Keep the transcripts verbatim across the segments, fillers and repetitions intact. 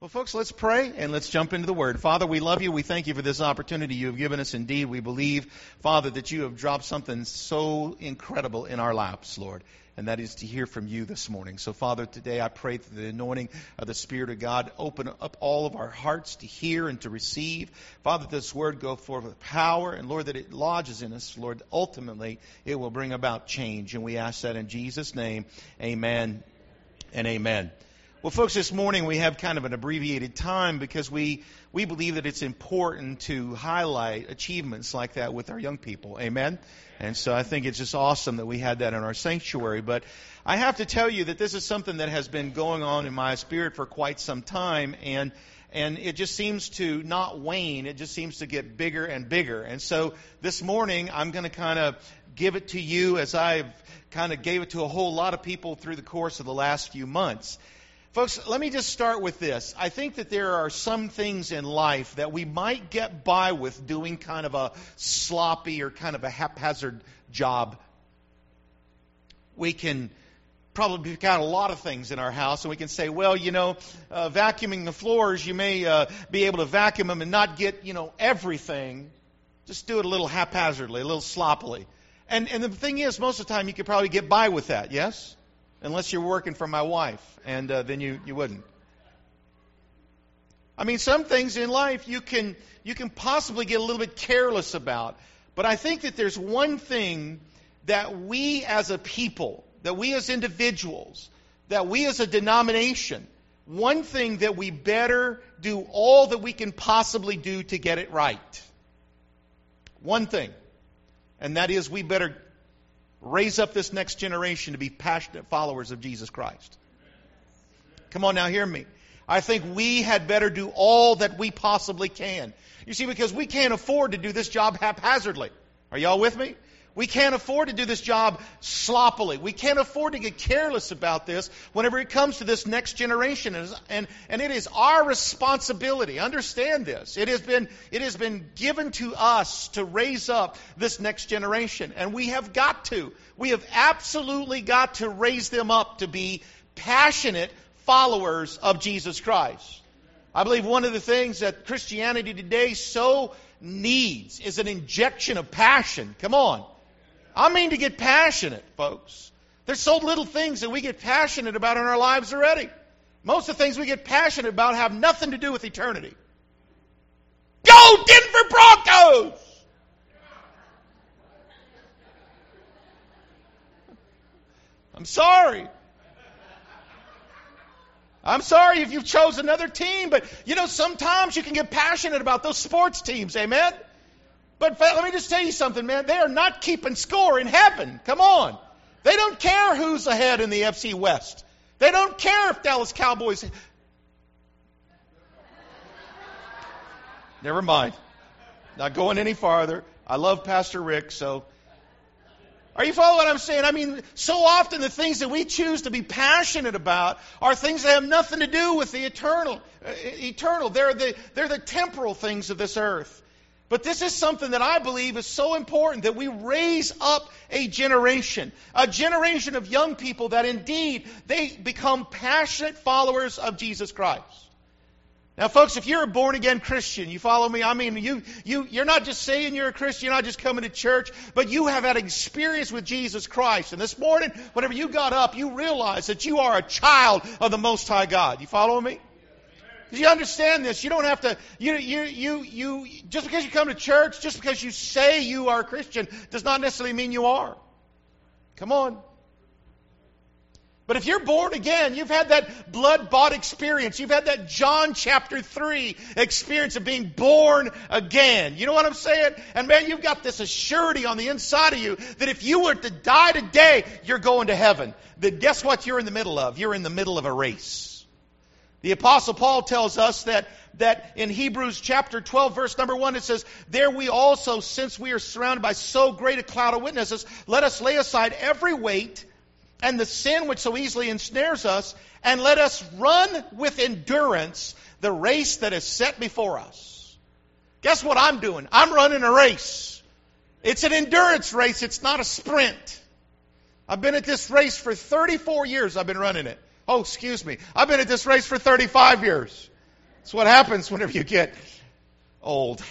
Well, folks, let's pray and let's jump into the Word. Father, we love you. We thank you for this opportunity you have given us. Indeed, we believe, Father, that you have dropped something so incredible in our laps, Lord, and that is to hear from you this morning. So, Father, today I pray through the anointing of the Spirit of God, open up all of our hearts to hear and to receive. Father, this Word go forth with power, and Lord, that it lodges in us, Lord, ultimately it will bring about change. And we ask that in Jesus' name, amen and amen. Well, folks, this morning we have kind of an abbreviated time because we we believe that it's important to highlight achievements like that with our young people. Amen? And so I think it's just awesome that we had that in our sanctuary. But I have to tell you that this is something that has been going on in my spirit for quite some time, and and it just seems to not wane. It just seems to get bigger and bigger. And so this morning I'm going to kind of give it to you as I've kind of gave it to a whole lot of people through the course of the last few months. Folks, let me just start with this. I think that there are some things in life that we might get by with doing kind of a sloppy or kind of a haphazard job. We can probably pick out a lot of things in our house, and we can say, well, you know, uh, vacuuming the floors, you may uh, be able to vacuum them and not get, you know, everything. Just do it a little haphazardly, a little sloppily. And, and the thing is, most of the time you could probably get by with that, yes? Unless you're working for my wife, and uh, then you, you wouldn't. I mean, some things in life you can you can possibly get a little bit careless about. But I think that there's one thing that we as a people, that we as individuals, that we as a denomination, one thing that we better do all that we can possibly do to get it right. One thing. And that is we better raise up this next generation to be passionate followers of Jesus Christ. Come on now, hear me. I think we had better do all that we possibly can. You see, because we can't afford to do this job haphazardly. Are y'all with me? We can't afford to do this job sloppily. We can't afford to get careless about this whenever it comes to this next generation. And, and it is our responsibility. Understand this. It has been, it has been given to us to raise up this next generation. And we have got to. We have absolutely got to raise them up to be passionate followers of Jesus Christ. I believe one of the things that Christianity today so needs is an injection of passion. Come on. I mean to get passionate, folks. There's so little things that we get passionate about in our lives already. Most of the things we get passionate about have nothing to do with eternity. Go Denver Broncos! I'm sorry. I'm sorry if you've chosen another team, but you know, sometimes you can get passionate about those sports teams, amen? But let me just tell you something, man. They are not keeping score in heaven. Come on. They don't care who's ahead in the F C West. They don't care if Dallas Cowboys... Never mind. Not going any farther. I love Pastor Rick, so... Are you following what I'm saying? I mean, so often the things that we choose to be passionate about are things that have nothing to do with the eternal. Uh, eternal. They're the, they're the temporal things of this earth. But this is something that I believe is so important, that we raise up a generation, a generation of young people that indeed they become passionate followers of Jesus Christ. Now, folks, if you're a born-again Christian, you follow me? I mean, you, you, you're not just saying you're a Christian, you're not just coming to church, but you have had experience with Jesus Christ. And this morning, whenever you got up, you realized that you are a child of the Most High God. You follow me? You understand this. You don't have to, you, you, you, you, just because you come to church, just because you say you are a Christian, does not necessarily mean you are. Come on. But if you're born again, you've had that blood-bought experience. You've had that John chapter three experience of being born again. You know what I'm saying? And man, you've got this assurity on the inside of you that if you were to die today, you're going to heaven. Then guess what you're in the middle of? You're in the middle of a race. The Apostle Paul tells us that, that in Hebrews chapter twelve, verse number one, it says, there we also, since we are surrounded by so great a cloud of witnesses, let us lay aside every weight and the sin which so easily ensnares us, and let us run with endurance the race that is set before us. Guess what I'm doing? I'm running a race. It's an endurance race. It's not a sprint. I've been at this race for thirty-four years. I've been running it. Oh, excuse me. I've been at this race for thirty-five years. That's what happens whenever you get old.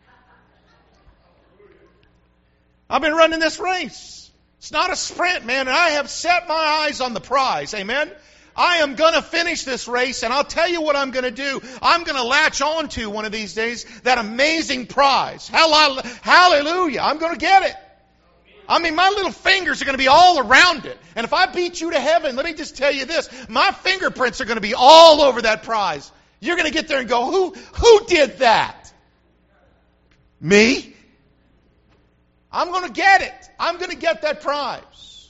I've been running this race. It's not a sprint, man, and I have set my eyes on the prize. Amen? I am going to finish this race, and I'll tell you what I'm going to do. I'm going to latch on to one of these days that amazing prize. Hallelujah. I'm going to get it. I mean, my little fingers are going to be all around it. And if I beat you to heaven, let me just tell you this. My fingerprints are going to be all over that prize. You're going to get there and go, who, who did that? Me? I'm going to get it. I'm going to get that prize.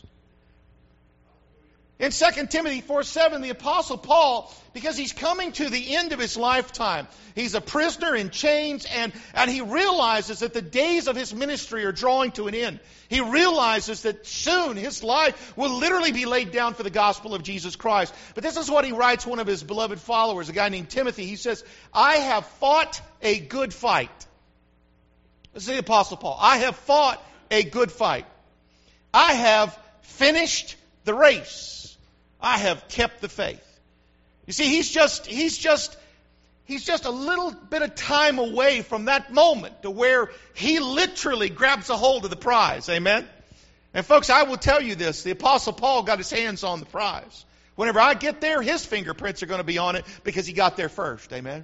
In Second Timothy four seven, the Apostle Paul, because he's coming to the end of his lifetime, he's a prisoner in chains, and, and he realizes that the days of his ministry are drawing to an end. He realizes that soon his life will literally be laid down for the gospel of Jesus Christ. But this is what he writes one of his beloved followers, a guy named Timothy. He says, I have fought a good fight. This is the Apostle Paul. I have fought a good fight. I have finished the race. I have kept the faith. You see, he's just, he's just, he's just a little bit of time away from that moment to where he literally grabs a hold of the prize. Amen? And folks, I will tell you this. The Apostle Paul got his hands on the prize. Whenever I get there, his fingerprints are going to be on it because he got there first. Amen?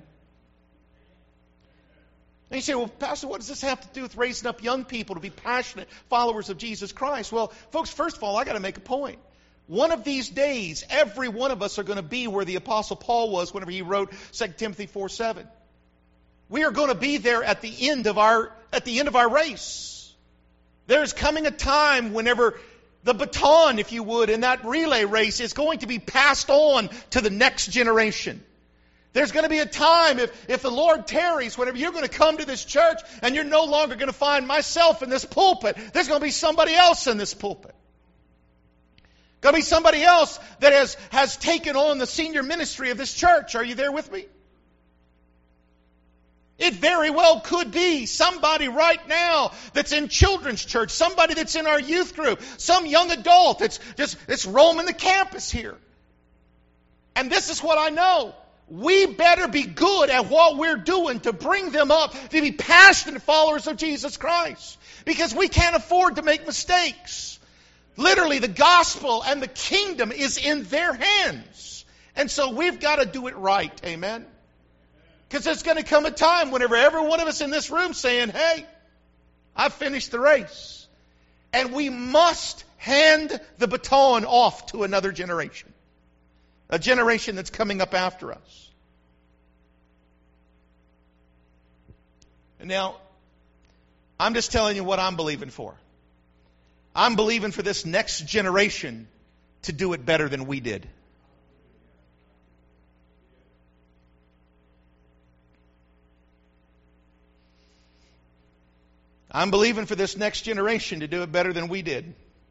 And you say, well, Pastor, what does this have to do with raising up young people to be passionate followers of Jesus Christ? Well, folks, first of all, I got to make a point. One of these days, every one of us are going to be where the Apostle Paul was whenever he wrote Second Timothy four seven. We are going to be there at the end of our at the end of our race. There's coming a time whenever the baton, if you would, in that relay race is going to be passed on to the next generation. There's going to be a time, if, if the Lord tarries, whenever you're going to come to this church and you're no longer going to find myself in this pulpit, there's going to be somebody else in this pulpit. Going to be somebody else that has, has taken on the senior ministry of this church. Are you there with me? It very well could be somebody right now that's in children's church, somebody that's in our youth group, some young adult that's just that's roaming the campus here. And this is what I know. We better be good at what we're doing to bring them up to be passionate followers of Jesus Christ. Because we can't afford to make mistakes. Literally, the gospel and the kingdom is in their hands. And so we've got to do it right. Amen? Because there's going to come a time whenever every one of us in this room saying, hey, I've finished the race. And we must hand the baton off to another generation. A generation that's coming up after us. And now, I'm just telling you what I'm believing for. I'm believing for this next generation to do it better than we did. I'm believing for this next generation to do it better than we did.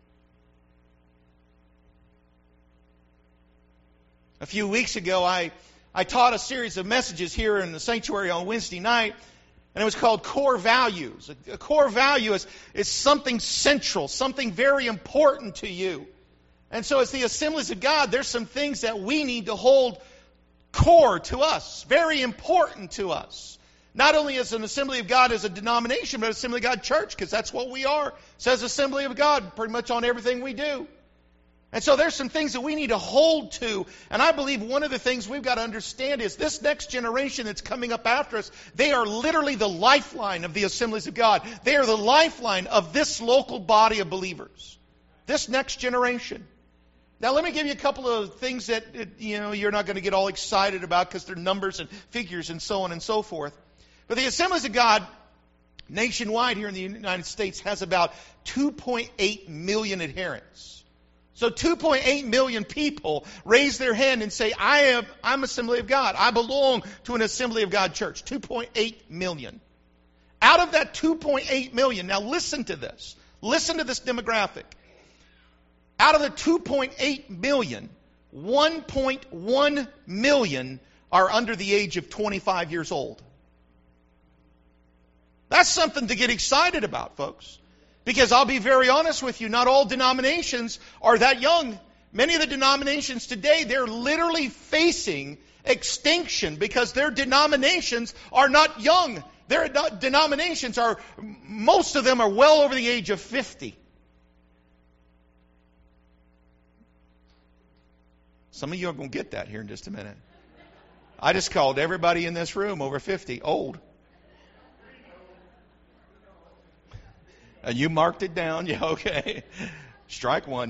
A few weeks ago, I, I taught a series of messages here in the sanctuary on Wednesday night. And it was called Core Values. A core value is, is something central, something very important to you. And so as the Assemblies of God, there's some things that we need to hold core to us, very important to us. Not only as an Assembly of God as a denomination, but Assembly of God Church, because that's what we are. It says Assembly of God pretty much on everything we do. And so there's some things that we need to hold to. And I believe one of the things we've got to understand is this next generation that's coming up after us, they are literally the lifeline of the Assemblies of God. They are the lifeline of this local body of believers. This next generation. Now let me give you a couple of things that you know you're not going to get all excited about because they're numbers and figures and so on and so forth. But the Assemblies of God nationwide here in the United States has about two point eight million adherents. So two point eight million people raise their hand and say, I am, I'm Assembly of God. I belong to an Assembly of God church. two point eight million. Out of that two point eight million, now listen to this. Listen to this demographic. Out of the two point eight million, one point one million are under the age of twenty-five years old. That's something to get excited about, folks. Because I'll be very honest with you, not all denominations are that young. Many of the denominations today, they're literally facing extinction because their denominations are not young. Their denominations are, most of them are well over the age of fifty. Some of you are going to get that here in just a minute. I just called everybody in this room over fifty old. And you marked it down. Yeah, okay. Strike one.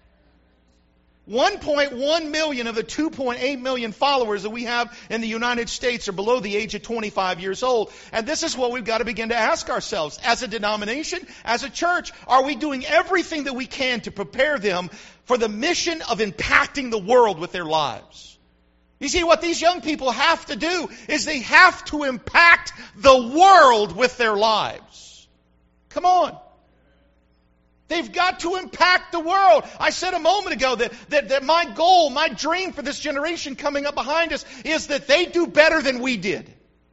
one point one million of the two point eight million followers that we have in the United States are below the age of twenty-five years old. And this is what we've got to begin to ask ourselves. As a denomination, as a church, are we doing everything that we can to prepare them for the mission of impacting the world with their lives? You see, what these young people have to do is they have to impact the world with their lives. Come on. They've got to impact the world. I said a moment ago that, that, that my goal, my dream for this generation coming up behind us is that they do better than we did.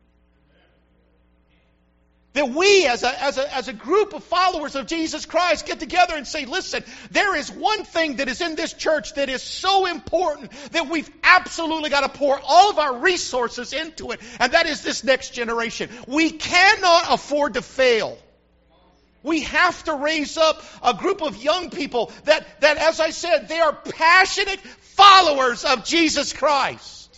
That we as a, as a, as a group of followers of Jesus Christ get together and say, listen, there is one thing that is in this church that is so important that we've absolutely got to pour all of our resources into it, and that is this next generation. We cannot afford to fail. We have to raise up a group of young people that, that, as I said, they are passionate followers of Jesus Christ.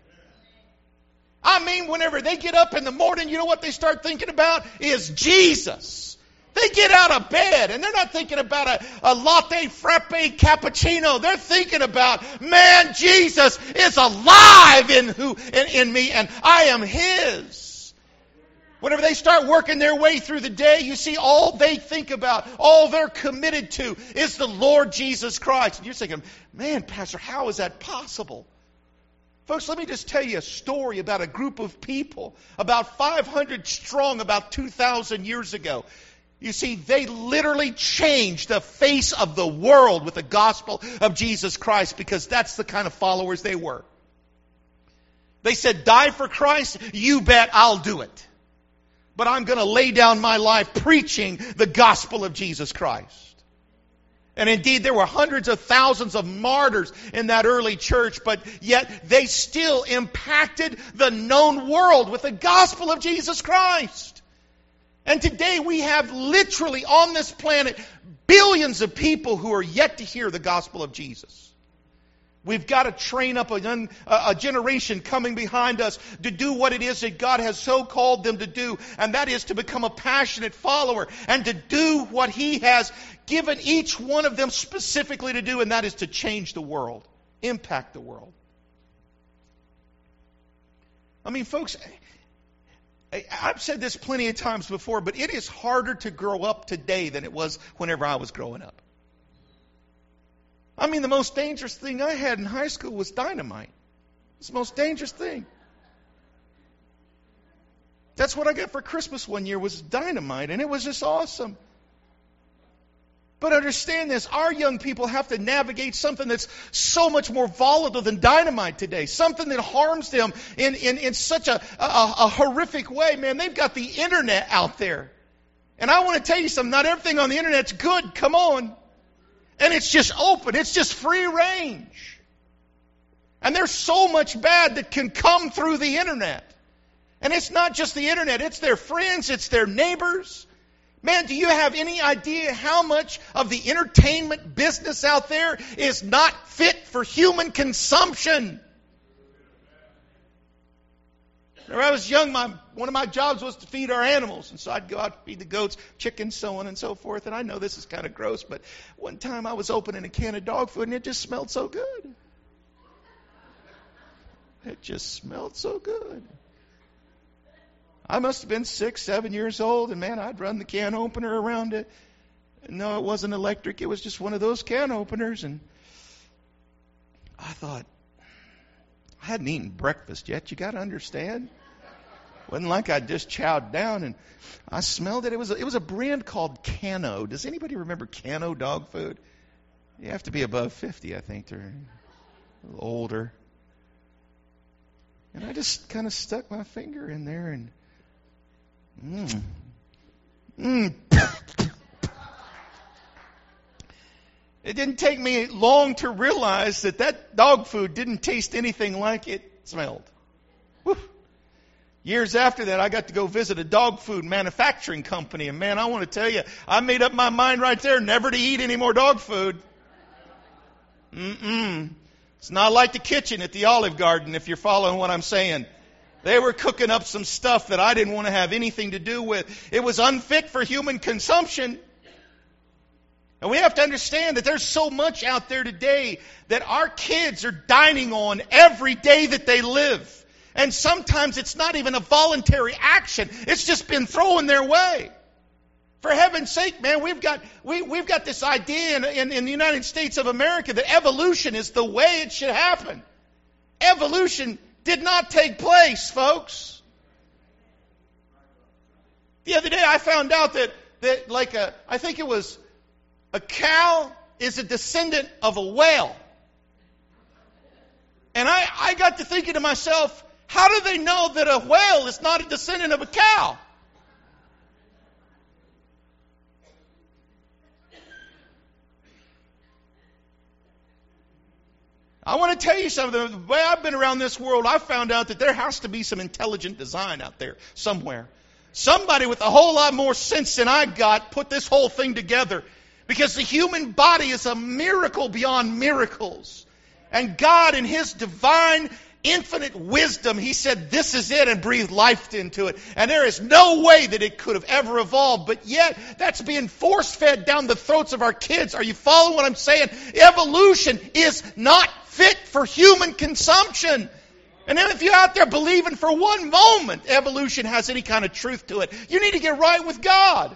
I mean, whenever they get up in the morning, you know what they start thinking about? Is Jesus. They get out of bed and they're not thinking about a, a latte, frappe, cappuccino. They're thinking about, man, Jesus is alive in, who, in, in me and I am His. Whenever they start working their way through the day, you see all they think about, all they're committed to is the Lord Jesus Christ. And you're thinking, man, Pastor, how is that possible? Folks, let me just tell you a story about a group of people, about five hundred strong, about two thousand years ago. You see, they literally changed the face of the world with the gospel of Jesus Christ because that's the kind of followers they were. They said, die for Christ, you bet I'll do it. But I'm going to lay down my life preaching the gospel of Jesus Christ. And indeed, there were hundreds of thousands of martyrs in that early church, but yet they still impacted the known world with the gospel of Jesus Christ. And today we have literally on this planet billions of people who are yet to hear the gospel of Jesus. We've got to train up a, a generation coming behind us to do what it is that God has so called them to do, and that is to become a passionate follower and to do what He has given each one of them specifically to do, and that is to change the world, impact the world. I mean, folks, I've said this plenty of times before, but it is harder to grow up today than it was whenever I was growing up. I mean, the most dangerous thing I had in high school was dynamite. It's the most dangerous thing. That's what I got for Christmas one year was dynamite, and it was just awesome. But understand this, our young people have to navigate something that's so much more volatile than dynamite today. Something that harms them in, in, in such a, a, a horrific way. Man, they've got the internet out there. And I want to tell you something, not everything on the internet's good. Come on. And it's just open. It's just free range. And there's so much bad that can come through the internet. And it's not just the internet. It's their friends. It's their neighbors. Man, do you have any idea how much of the entertainment business out there is not fit for human consumption? When I was young, my one of my jobs was to feed our animals. And so I'd go out to feed the goats, chickens, so on and so forth. And I know this is kind of gross, but one time I was opening a can of dog food and it just smelled so good. It just smelled so good. I must have been six, seven years old, and man, I'd run the can opener around it. And no, it wasn't electric. It was just one of those can openers. And I thought, I hadn't eaten breakfast yet. You got to understand. Wasn't like I just chowed down, and I smelled it. It was a, it was a brand called Cano. Does anybody remember Cano dog food? You have to be above fifty, I think, or a little older. And I just kind of stuck my finger in there and mmm, mmm. It didn't take me long to realize that that dog food didn't taste anything like it smelled. Whew. Years after that, I got to go visit a dog food manufacturing company. And man, I want to tell you, I made up my mind right there never to eat any more dog food. Mm-mm. It's not like the kitchen at the Olive Garden, if you're following what I'm saying. They were cooking up some stuff that I didn't want to have anything to do with. It was unfit for human consumption. And we have to understand that there's so much out there today that our kids are dining on every day that they live. And sometimes it's not even a voluntary action. It's just been thrown their way. For heaven's sake, man, we've got we, we've got this idea in, in, in the United States of America that evolution is the way it should happen. Evolution did not take place, folks. The other day I found out that, that like a, I think it was a cow is a descendant of a whale. And I, I got to thinking to myself, how do they know that a whale is not a descendant of a cow? I want to tell you something. The way I've been around this world, I've found out that there has to be some intelligent design out there somewhere. Somebody with a whole lot more sense than I got put this whole thing together. Because the human body is a miracle beyond miracles. And God in His divine infinite wisdom, He said, this is it, and breathed life into it. And there is no way that it could have ever evolved. But yet, that's being force-fed down the throats of our kids. Are you following what I'm saying? Evolution is not fit for human consumption. And then if you're out there believing for one moment evolution has any kind of truth to it, you need to get right with God.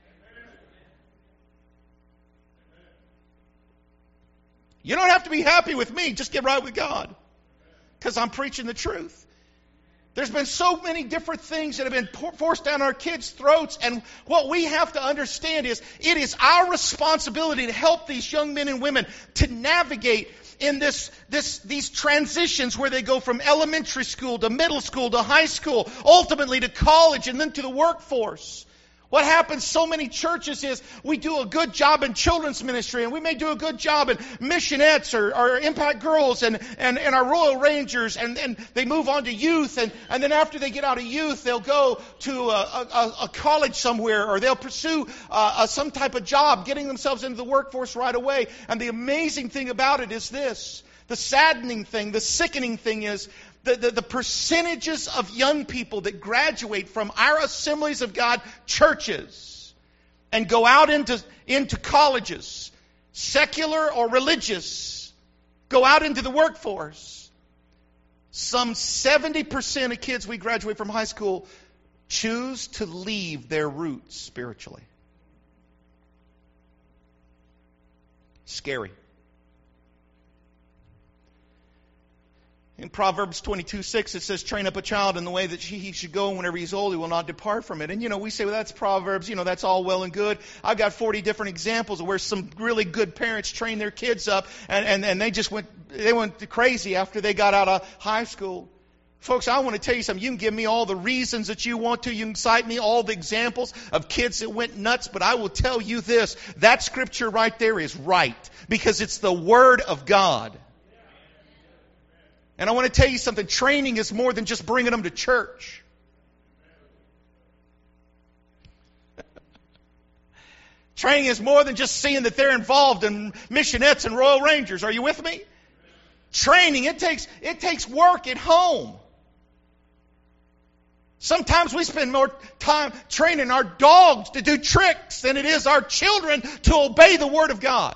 You don't have to be happy with me. Just get right with God. Because I'm preaching the truth. There's been so many different things that have been forced down our kids' throats. And what we have to understand is it is our responsibility to help these young men and women to navigate in this, this, these transitions where they go from elementary school to middle school to high school, ultimately to college and then to the workforce. What happens so many churches is we do a good job in children's ministry, and we may do a good job in missionettes or, or impact girls and, and, and our Royal Rangers, and then they move on to youth, and, and then after they get out of youth, they'll go to a, a, a college somewhere, or they'll pursue uh, a, some type of job, getting themselves into the workforce right away. And the amazing thing about it is this. The saddening thing, the sickening thing is The, the, the percentages of young people that graduate from our Assemblies of God churches and go out into, into colleges, secular or religious, go out into the workforce. Some seventy percent of kids we graduate from high school choose to leave their roots spiritually. Scary. In Proverbs twenty-two six, it says, train up a child in the way that he should go, and whenever he's old, he will not depart from it. And, you know, we say, well, that's Proverbs, you know, that's all well and good. I've got forty different examples of where some really good parents trained their kids up, and, and, and they just went, they went crazy after they got out of high school. Folks, I want to tell you something. You can give me all the reasons that you want to. You can cite me all the examples of kids that went nuts, but I will tell you this. That scripture right there is right, because it's the Word of God. And I want to tell you something. Training is more than just bringing them to church. Training is more than just seeing that they're involved in missionettes and Royal Rangers. Are you with me? Training, it takes, it takes work at home. Sometimes we spend more time training our dogs to do tricks than it is our children to obey the Word of God.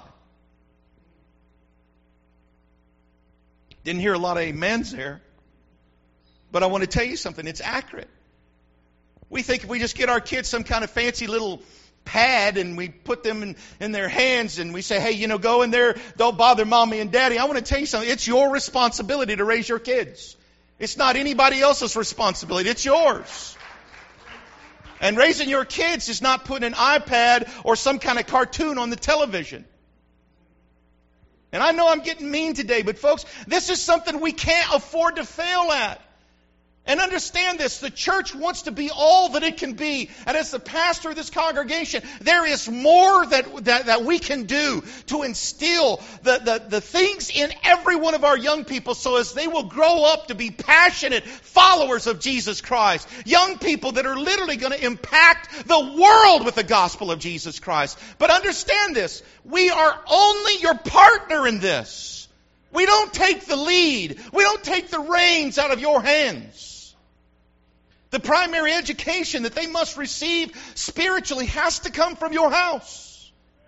Didn't hear a lot of amens there. But I want to tell you something. It's accurate. We think if we just get our kids some kind of fancy little pad and we put them in, in their hands and we say, hey, you know, go in there, don't bother mommy and daddy. I want to tell you something. It's your responsibility to raise your kids. It's not anybody else's responsibility. It's yours. And raising your kids is not putting an iPad or some kind of cartoon on the television. And I know I'm getting mean today, but folks, this is something we can't afford to fail at. And understand this, the church wants to be all that it can be. And as the pastor of this congregation, there is more that, that, that we can do to instill the, the, the things in every one of our young people so as they will grow up to be passionate followers of Jesus Christ. Young people that are literally going to impact the world with the gospel of Jesus Christ. But understand this, we are only your partner in this. We don't take the lead. We don't take the reins out of your hands. The primary education that they must receive spiritually has to come from your house.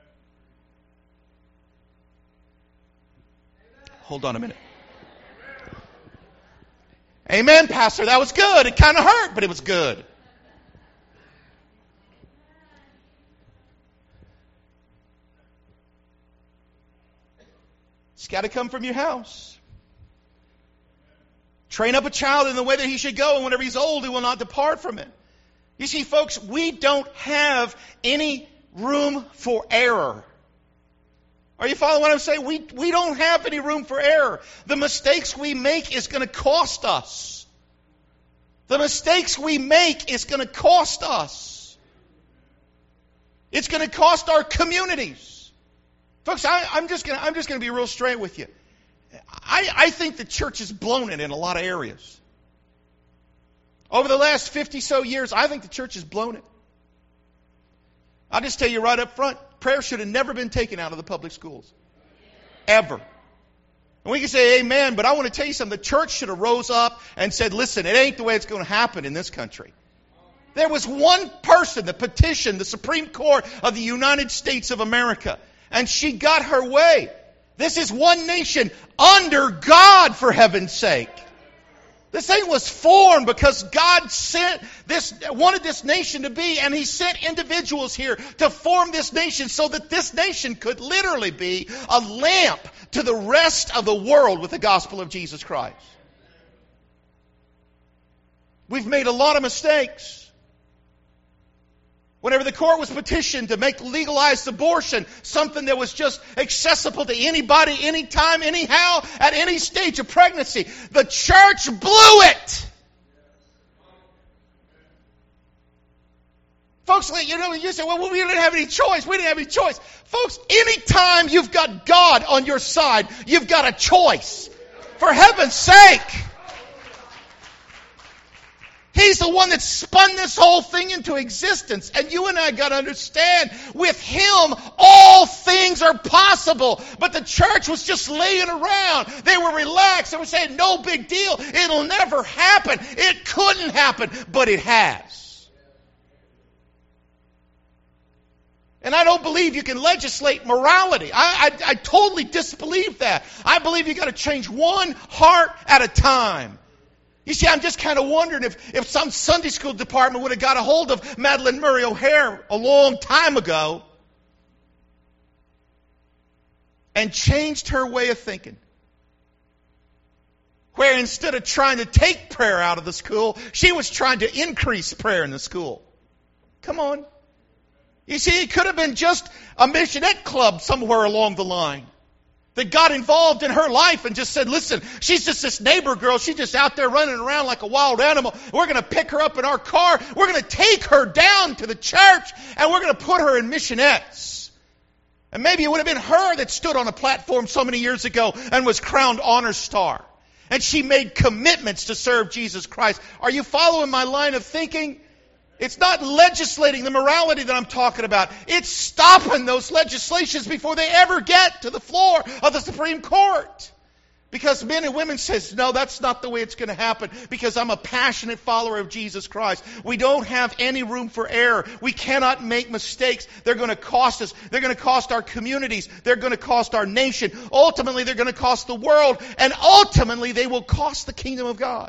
Hold on a minute. Amen, Pastor. That was good. It kind of hurt, but it was good. It's got to come from your house. Train up a child in the way that he should go, and whenever he's old, he will not depart from it. You see, folks, we don't have any room for error. Are you following what I'm saying? We, we don't have any room for error. The mistakes we make is going to cost us. The mistakes we make is going to cost us. It's going to cost our communities. Folks, I, I'm just going to, I'm just going to be real straight with you. I, I think the church has blown it in a lot of areas. Over the last fifty so years, I think the church has blown it. I'll just tell you right up front, prayer should have never been taken out of the public schools. Ever. And we can say amen, but I want to tell you something. The church should have rose up and said, listen, it ain't the way it's going to happen in this country. There was one person that petitioned the Supreme Court of the United States of America, and she got her way. This is one nation under God, for heaven's sake. This thing was formed because God sent this, wanted this nation to be, and He sent individuals here to form this nation so that this nation could literally be a lamp to the rest of the world with the gospel of Jesus Christ. We've made a lot of mistakes. Whenever the court was petitioned to make legalized abortion something that was just accessible to anybody, anytime, anyhow, at any stage of pregnancy, the church blew it. Folks, you know, you say, well, we didn't have any choice. We didn't have any choice. Folks, anytime you've got God on your side, you've got a choice. For heaven's sake. He's the one that spun this whole thing into existence. And you and I got to understand, with Him, all things are possible. But the church was just laying around. They were relaxed. They were saying, no big deal. It'll never happen. It couldn't happen, but it has. And I don't believe you can legislate morality. I, I, I totally disbelieve that. I believe you got to change one heart at a time. You see, I'm just kind of wondering if, if some Sunday school department would have got a hold of Madalyn Murray O'Hair a long time ago and changed her way of thinking. Where instead of trying to take prayer out of the school, she was trying to increase prayer in the school. Come on. You see, it could have been just a missionette club somewhere along the line that got involved in her life and just said, listen, she's just this neighbor girl. She's just out there running around like a wild animal. We're going to pick her up in our car. We're going to take her down to the church, and we're going to put her in missionettes. And maybe it would have been her that stood on a platform so many years ago and was crowned honor star. And she made commitments to serve Jesus Christ. Are you following my line of thinking? It's not legislating the morality that I'm talking about. It's stopping those legislations before they ever get to the floor of the Supreme Court. Because men and women says, no, that's not the way it's going to happen, because I'm a passionate follower of Jesus Christ. We don't have any room for error. We cannot make mistakes. They're going to cost us. They're going to cost our communities. They're going to cost our nation. Ultimately, they're going to cost the world. And ultimately, they will cost the kingdom of God.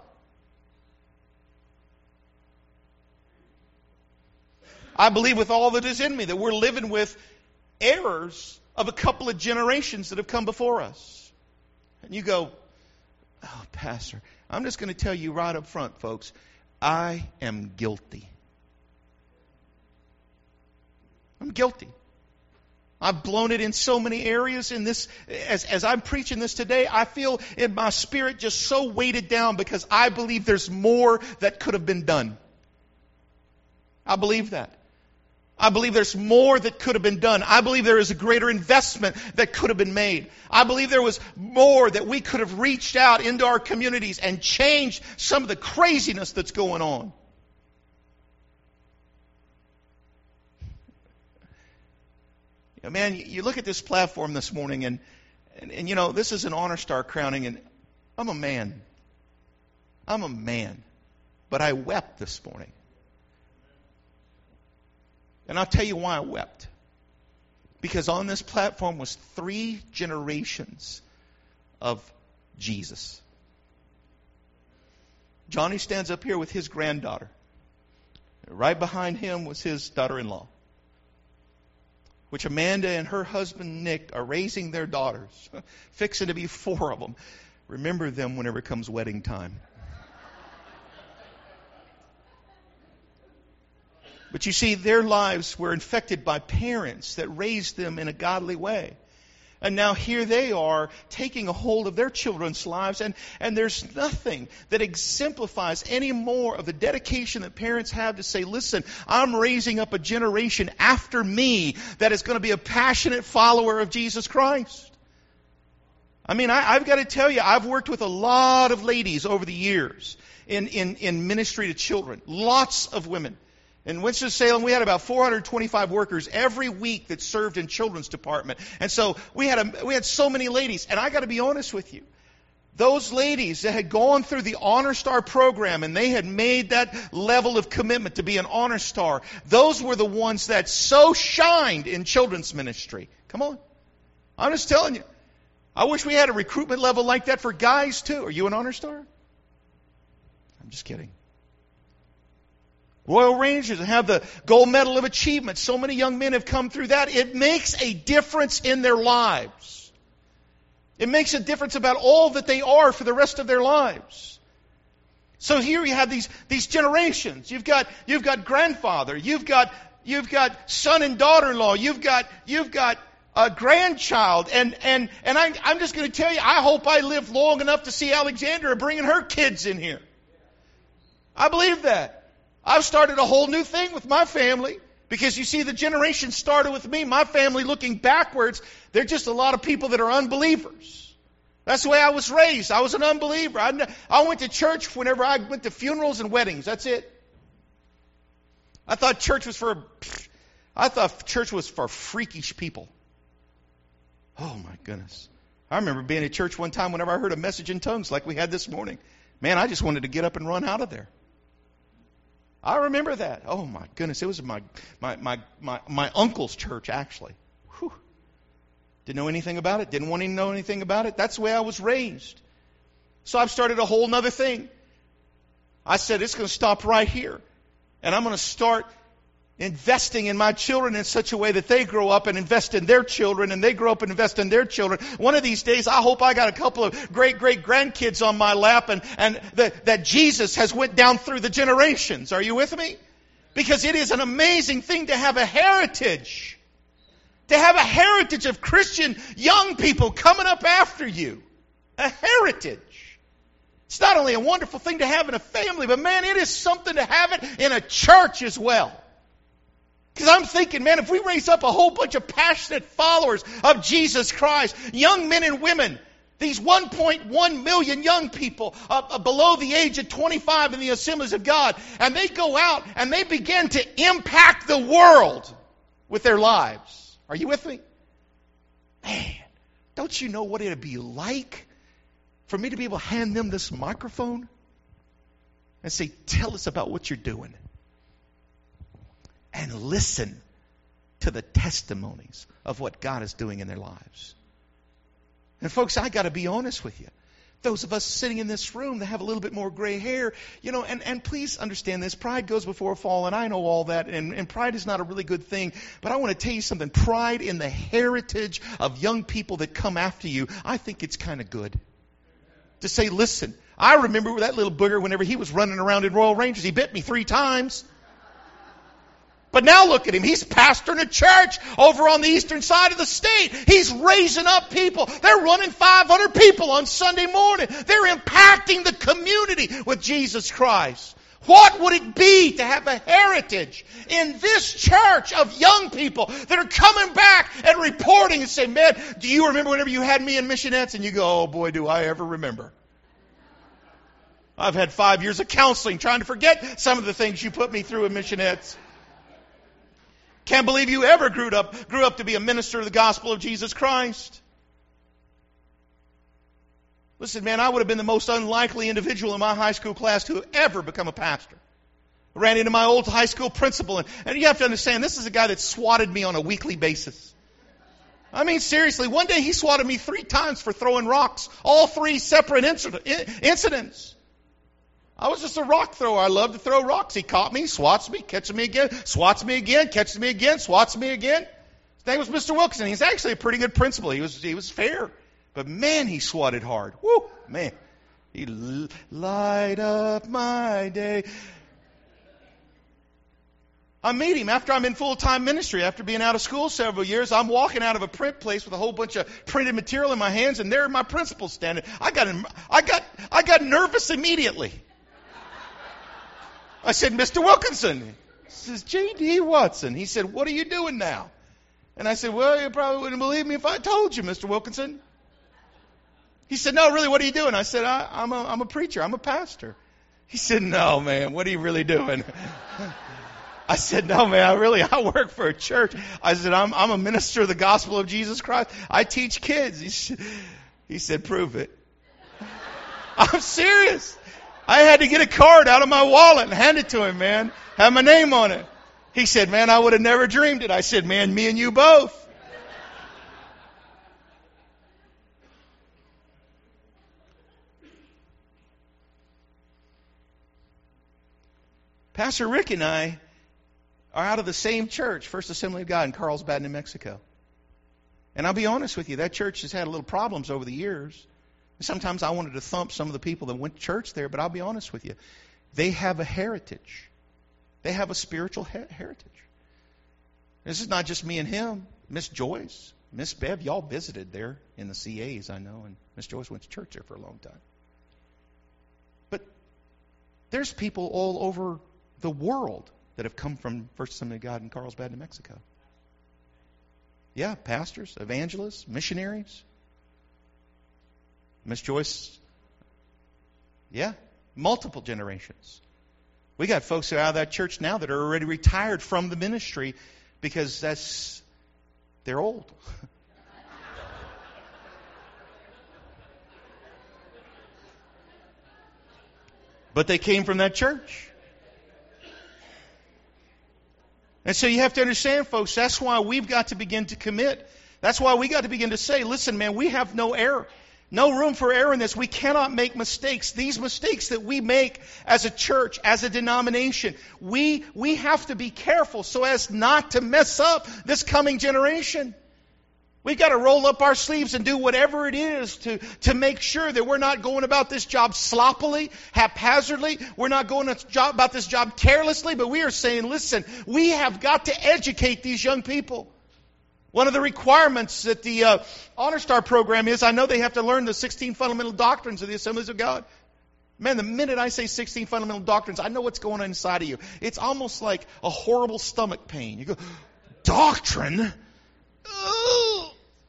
I believe with all that is in me that we're living with errors of a couple of generations that have come before us. And you go, oh, Pastor, I'm just going to tell you right up front, folks, I am guilty. I'm guilty. I've blown it in so many areas. In this, as, as I'm preaching this today, I feel in my spirit just so weighted down because I believe there's more that could have been done. I believe that. I believe there's more that could have been done. I believe there is a greater investment that could have been made. I believe there was more that we could have reached out into our communities and changed some of the craziness that's going on. You know, man, you look at this platform this morning and, and, and, you know, this is an Honor Star crowning, and I'm a man. I'm a man. But I wept this morning. And I'll tell you why I wept. Because on this platform was three generations of Jesus. Johnny stands up here with his granddaughter. Right behind him was his daughter-in-law. Which Amanda and her husband Nick are raising their daughters. Fixing to be four of them. Remember them whenever it comes wedding time. But you see, their lives were infected by parents that raised them in a godly way. And now here they are taking a hold of their children's lives, and, and there's nothing that exemplifies any more of the dedication that parents have to say, listen, I'm raising up a generation after me that is going to be a passionate follower of Jesus Christ. I mean, I, I've got to tell you, I've worked with a lot of ladies over the years in, in, in ministry to children. Lots of women. In Winston-Salem, we had about four hundred twenty-five workers every week that served in children's department. And so we had a, we had so many ladies. And I got to be honest with you. Those ladies that had gone through the Honor Star program and they had made that level of commitment to be an Honor Star, those were the ones that so shined in children's ministry. Come on. I'm just telling you. I wish we had a recruitment level like that for guys too. Are you an Honor Star? I'm just kidding. Royal Rangers have the Gold Medal of Achievement. So many young men have come through that. It makes a difference in their lives. It makes a difference about all that they are for the rest of their lives. So here you have these, these generations. You've got, you've got grandfather. You've got, you've got son and daughter-in-law. You've got, you've got a grandchild. And, and, and I, I'm just going to tell you, I hope I live long enough to see Alexandra bringing her kids in here. I believe that. I've started a whole new thing with my family because you see the generation started with me. My family looking backwards, they're just a lot of people that are unbelievers. That's the way I was raised. I was an unbeliever. I, I went to church whenever I went to funerals and weddings. That's it. I thought church was for, I thought church was for freakish people. Oh my goodness. I remember being at church one time whenever I heard a message in tongues like we had this morning. Man, I just wanted to get up and run out of there. I remember that. Oh my goodness, it was my my my my, my uncle's church actually. Whew. Didn't know anything about it. Didn't want to know anything about it. That's the way I was raised. So I've started a whole other thing. I said it's going to stop right here, and I'm going to start investing in my children in such a way that they grow up and invest in their children, and they grow up and invest in their children. One of these days, I hope I got a couple of great, great grandkids on my lap, and, and that, that Jesus has went down through the generations. Are you with me? Because it is an amazing thing to have a heritage. To have a heritage of Christian young people coming up after you. A heritage. It's not only a wonderful thing to have in a family, but man, it is something to have it in a church as well. Because I'm thinking, man, if we raise up a whole bunch of passionate followers of Jesus Christ, young men and women, these one point one million young people uh, uh, below the age of twenty-five in the Assemblies of God, and they go out and they begin to impact the world with their lives. Are you with me? Man, don't you know what it would be like for me to be able to hand them this microphone and say, tell us about what you're doing? And listen to the testimonies of what God is doing in their lives. And folks, I got to be honest with you. Those of us sitting in this room that have a little bit more gray hair, you know, and, and please understand this. Pride goes before a fall, and I know all that. And, and pride is not a really good thing. But I want to tell you something. Pride in the heritage of young people that come after you, I think it's kind of good. To say, listen, I remember that little booger whenever he was running around in Royal Rangers. He bit me three times. But now look at him. He's pastoring a church over on the eastern side of the state. He's raising up people. They're running five hundred people on Sunday morning. They're impacting the community with Jesus Christ. What would it be to have a heritage in this church of young people that are coming back and reporting and saying, man, do you remember whenever you had me in missionettes? And you go, oh boy, do I ever remember. I've had five years of counseling trying to forget some of the things you put me through in missionettes. Can't believe you ever grew up, grew up to be a minister of the gospel of Jesus Christ. Listen, man, I would have been the most unlikely individual in my high school class to have ever become a pastor. I ran into my old high school principal, and, and you have to understand, this is a guy that swatted me on a weekly basis. I mean, seriously, one day he swatted me three times for throwing rocks, all three separate incidents. I was just a rock thrower. I love to throw rocks. He caught me, swats me, catches me again, swats me again, catches me again, swats me again. His name was Mister Wilkinson. He's actually a pretty good principal. He was he was fair. But man, he swatted hard. Woo, man. He l- light up my day. I meet him after I'm in full-time ministry, after being out of school several years. I'm walking out of a print place with a whole bunch of printed material in my hands, and there my principal's standing. I got I got I got nervous immediately. I said, Mister Wilkinson. He says, J D. Watson. He said, what are you doing now? And I said, well, you probably wouldn't believe me if I told you, Mister Wilkinson. He said, no, really, what are you doing? I said, I, I'm, a, I'm a preacher. I'm a pastor. He said, no, man, what are you really doing? I said, no, man, I really, I work for a church. I said, I'm, I'm a minister of the gospel of Jesus Christ. I teach kids. He, sh- he said, prove it. I'm serious. I had to get a card out of my wallet and hand it to him, man. Have my name on it. He said, man, I would have never dreamed it. I said, man, me and you both. Pastor Rick and I are out of the same church, First Assembly of God in Carlsbad, New Mexico. And I'll be honest with you, that church has had a little problems over the years. Sometimes I wanted to thump some of the people that went to church there, but I'll be honest with you. They have a heritage. They have a spiritual he- heritage. This is not just me and him. Miss Joyce, Miss Bev, y'all visited there in the C As, I know, and Miss Joyce went to church there for a long time. But there's people all over the world that have come from First Assembly of God in Carlsbad, New Mexico. Yeah, pastors, evangelists, missionaries. Miss Joyce, yeah, multiple generations. We got folks that are out of that church now that are already retired from the ministry because that's they're old. But they came from that church. And so you have to understand, folks, that's why we've got to begin to commit. That's why we got to begin to say, listen, man, we have no error. No room for error in this. We cannot make mistakes. These mistakes that we make as a church, as a denomination, we, we have to be careful so as not to mess up this coming generation. We've got to roll up our sleeves and do whatever it is to, to make sure that we're not going about this job sloppily, haphazardly. We're not going about this job carelessly, but we are saying, listen, we have got to educate these young people. One of the requirements that the uh, Honor Star program is, I know they have to learn the sixteen fundamental doctrines of the Assemblies of God. Man, the minute I say sixteen fundamental doctrines, I know what's going on inside of you. It's almost like a horrible stomach pain. You go, doctrine? Ugh.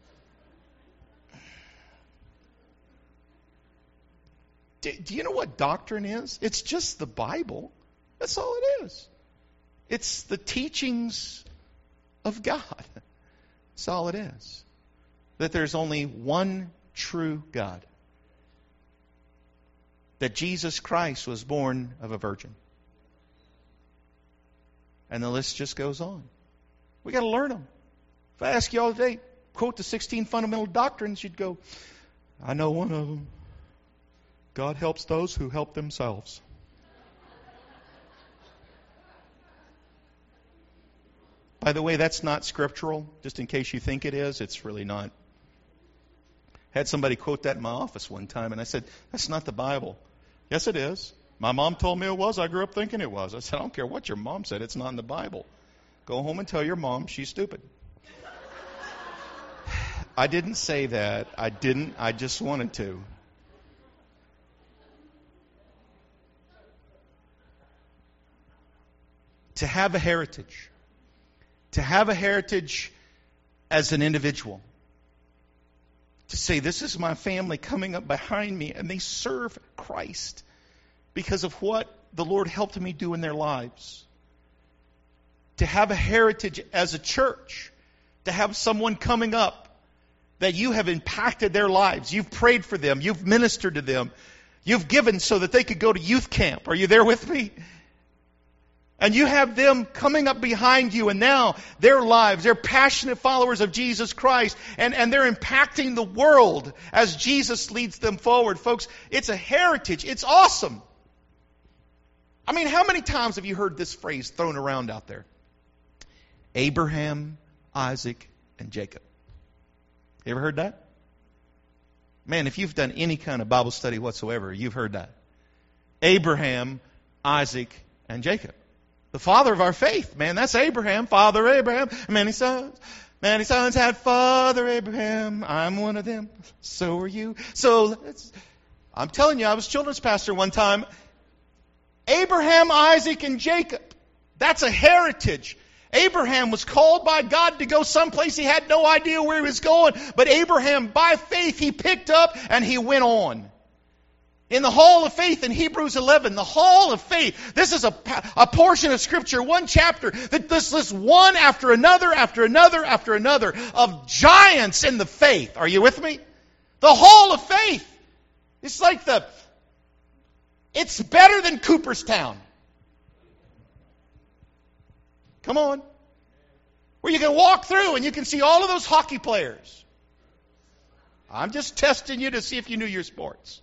Do, do you know what doctrine is? It's just the Bible. That's all it is. It's the teachings of God. That's all it is. That there's only one true God. That Jesus Christ was born of a virgin. And the list just goes on. We got to learn them. If I ask you all today, quote the sixteen fundamental doctrines, you'd go, I know one of them. God helps those who help themselves. By the way, that's not scriptural. Just in case you think it is, it's really not. I had somebody quote that in my office one time, and I said, that's not the Bible. Yes, it is. My mom told me it was. I grew up thinking it was. I said, I don't care what your mom said. It's not in the Bible. Go home and tell your mom she's stupid. I didn't say that. I didn't. I just wanted to. To have a heritage. To have a heritage as an individual. To say, this is my family coming up behind me, and they serve Christ because of what the Lord helped me do in their lives. To have a heritage as a church. To have someone coming up that you have impacted their lives. You've prayed for them. You've ministered to them. You've given so that they could go to youth camp. Are you there with me? And you have them coming up behind you, and now their lives, they're passionate followers of Jesus Christ, and, and they're impacting the world as Jesus leads them forward. Folks, it's a heritage. It's awesome. I mean, how many times have you heard this phrase thrown around out there? Abraham, Isaac, and Jacob. You ever heard that? Man, if you've done any kind of Bible study whatsoever, you've heard that. Abraham, Isaac, and Jacob. The father of our faith, man, that's Abraham, Father Abraham, many sons. Many sons had Father Abraham. I'm one of them. So are you. So let's, I'm telling you, I was children's pastor one time. Abraham, Isaac, and Jacob. That's a heritage. Abraham was called by God to go someplace he had no idea where he was going. But Abraham, by faith, he picked up and he went on. In the Hall of Faith in Hebrews eleven, the Hall of Faith, this is a, a portion of Scripture, one chapter, that this lists one after another, after another, after another, of giants in the faith. Are you with me? The Hall of Faith. It's like the, it's better than Cooperstown. Come on. Where you can walk through and you can see all of those hockey players. I'm just testing you to see if you knew your sports.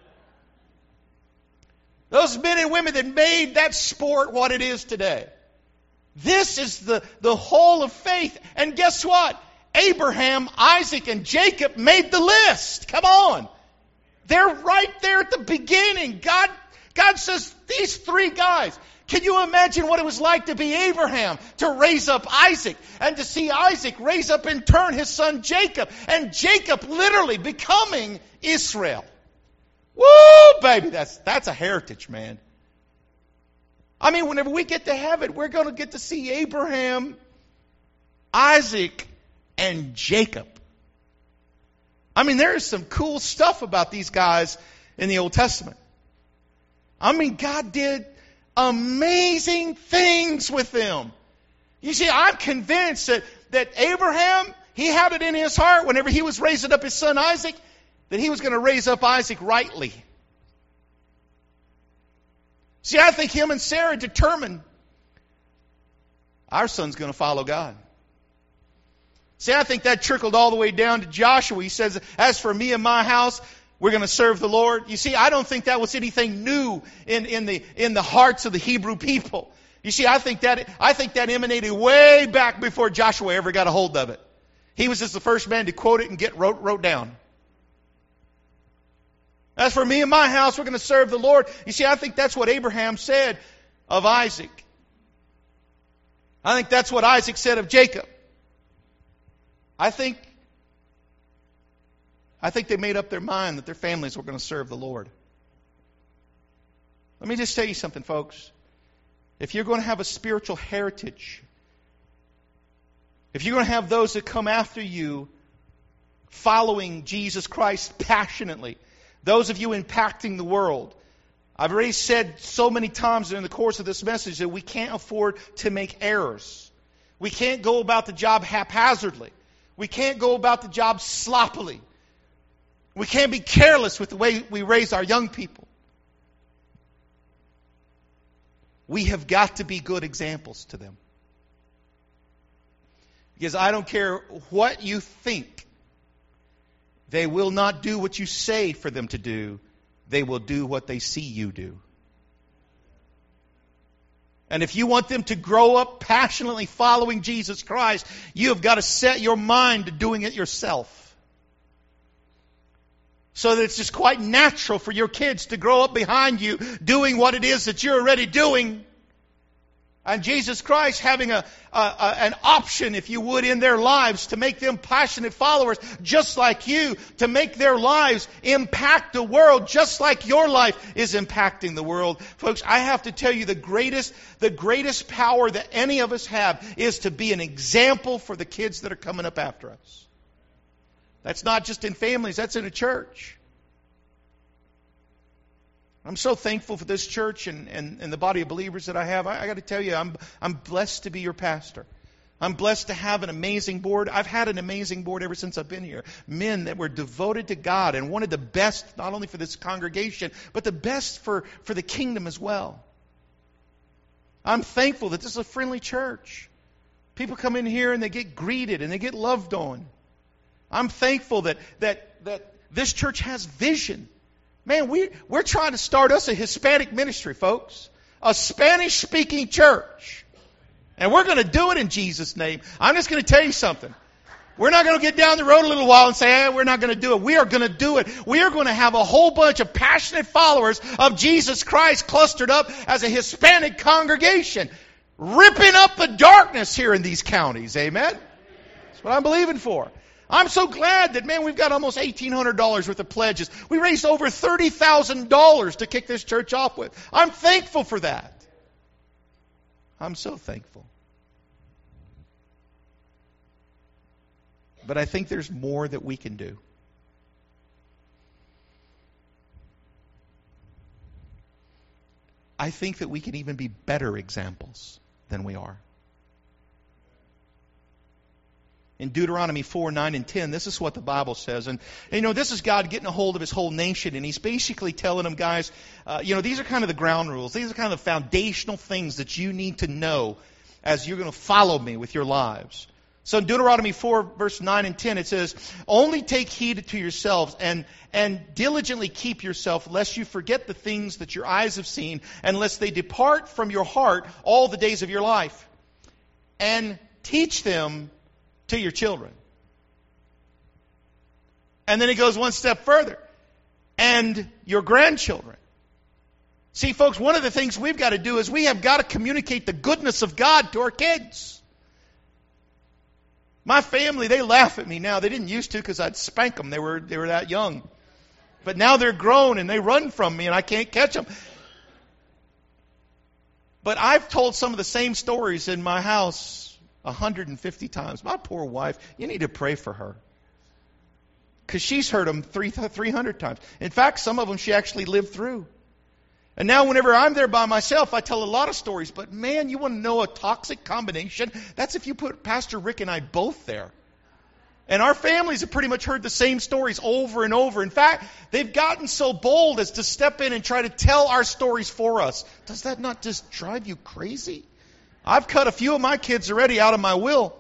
Those men and women that made that sport what it is today. This is the, the Hall of Faith. And guess what? Abraham, Isaac, and Jacob made the list. Come on. They're right there at the beginning. God, God says, these three guys. Can you imagine what it was like to be Abraham, to raise up Isaac, and to see Isaac raise up in turn his son Jacob, and Jacob literally becoming Israel? Woo, baby, that's that's a heritage, man. I mean, whenever we get to heaven, we're going to get to see Abraham, Isaac, and Jacob. I mean, there is some cool stuff about these guys in the Old Testament. I mean, God did amazing things with them. You see, I'm convinced that, that Abraham, he had it in his heart whenever he was raising up his son Isaac, that he was going to raise up Isaac rightly. See, I think him and Sarah determined our son's going to follow God. See, I think that trickled all the way down to Joshua. He says, as for me and my house, we're going to serve the Lord. You see, I don't think that was anything new in, in the in the hearts of the Hebrew people. You see, I think that I think that emanated way back before Joshua ever got a hold of it. He was just the first man to quote it and get wrote wrote down. As for me and my house, we're going to serve the Lord. You see, I think that's what Abraham said of Isaac. I think that's what Isaac said of Jacob. I think, I think they made up their mind that their families were going to serve the Lord. Let me just tell you something, folks. If you're going to have a spiritual heritage, if you're going to have those that come after you following Jesus Christ passionately, those of you impacting the world. I've already said so many times during the course of this message that we can't afford to make errors. We can't go about the job haphazardly. We can't go about the job sloppily. We can't be careless with the way we raise our young people. We have got to be good examples to them. Because I don't care what you think. They will not do what you say for them to do. They will do what they see you do. And if you want them to grow up passionately following Jesus Christ, you have got to set your mind to doing it yourself. So that it's just quite natural for your kids to grow up behind you doing what it is that you're already doing. And Jesus Christ having a, a, a an option, if you would, in their lives to make them passionate followers just like you, to make their lives impact the world just like your life is impacting the world. Folks, I have to tell you, the greatest, the greatest power that any of us have is to be an example for the kids that are coming up after us. That's not just in families, that's in a church. I'm so thankful for this church and, and, and the body of believers that I have. I, I got to tell you, I'm I'm blessed to be your pastor. I'm blessed to have an amazing board. I've had an amazing board ever since I've been here. Men that were devoted to God and wanted the best, not only for this congregation, but the best for, for the kingdom as well. I'm thankful that this is a friendly church. People come in here and they get greeted and they get loved on. I'm thankful that that that this church has vision. Man, we, we're trying to start us a Hispanic ministry, folks. A Spanish-speaking church. And we're going to do it in Jesus' name. I'm just going to tell you something. We're not going to get down the road a little while and say, hey, we're not going to do it. We are going to do it. We are going to have a whole bunch of passionate followers of Jesus Christ clustered up as a Hispanic congregation, ripping up the darkness here in these counties. Amen? That's what I'm believing for. I'm so glad that, man, we've got almost eighteen hundred dollars worth of pledges. We raised over thirty thousand dollars to kick this church off with. I'm thankful for that. I'm so thankful. But I think there's more that we can do. I think that we can even be better examples than we are. In Deuteronomy four, nine, and ten, this is what the Bible says. And, and you know, this is God getting a hold of His whole nation. And He's basically telling them, guys, uh, you know, these are kind of the ground rules. These are kind of the foundational things that you need to know as you're going to follow me with your lives. So in Deuteronomy four, verse nine and ten, it says, only take heed to yourselves and, and diligently keep yourself, lest you forget the things that your eyes have seen, and lest they depart from your heart all the days of your life. And teach them to your children. And then he goes one step further. And your grandchildren. See, folks, one of the things we've got to do is we have got to communicate the goodness of God to our kids. My family, they laugh at me now. They didn't used to because I'd spank them. They were, they were that young. But now they're grown and they run from me and I can't catch them. But I've told some of the same stories in my house one hundred fifty times. My poor wife, you need to pray for her. Because she's heard them three hundred times. In fact, some of them she actually lived through. And now whenever I'm there by myself, I tell a lot of stories. But man, you want to know a toxic combination? That's if you put Pastor Rick and I both there. And our families have pretty much heard the same stories over and over. In fact, they've gotten so bold as to step in and try to tell our stories for us. Does that not just drive you crazy? I've cut a few of my kids already out of my will.